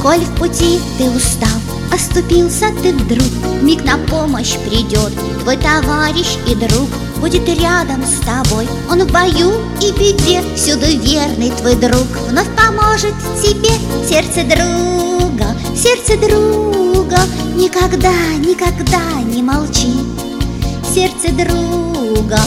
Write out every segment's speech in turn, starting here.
Коль в пути ты устал, оступился ты вдруг, миг на помощь придет твой товарищ и друг. Будет рядом с тобой, он в бою и беде, всюду верный твой друг. Вновь поможет тебе сердце друга, сердце друга. Никогда, никогда не молчи. Сердце друга,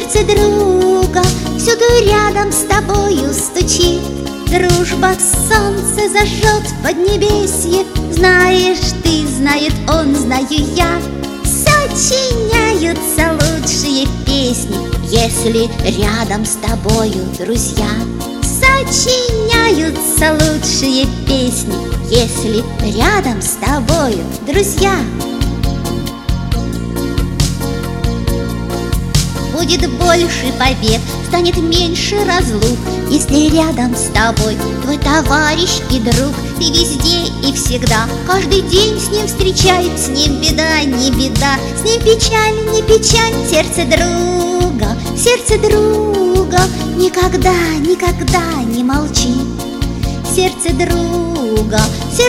всюду рядом с тобою стучит. Дружба солнце зажжет в поднебесье. Знаешь ты, знает он, знаю я. Сочиняются лучшие песни, если рядом с тобою друзья. Сочиняются лучшие песни, если рядом с тобою друзья. Будет больше побед, станет меньше разлук, если рядом с тобой твой товарищ и друг. Ты везде и всегда, каждый день с ним встречай. С ним беда, не беда, с ним печаль, не печаль. Сердце друга, никогда, никогда не молчи. Сердце друга,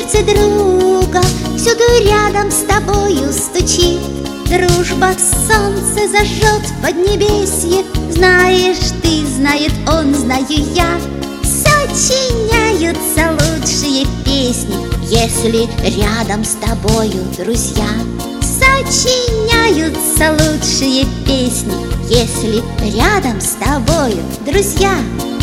всюду рядом с тобою стучит. Дружба солнце зажжет в поднебесье. Знаешь ты, знает он, знаю я. Сочиняются лучшие песни, если рядом с тобою друзья. Сочиняются лучшие песни, если рядом с тобою друзья.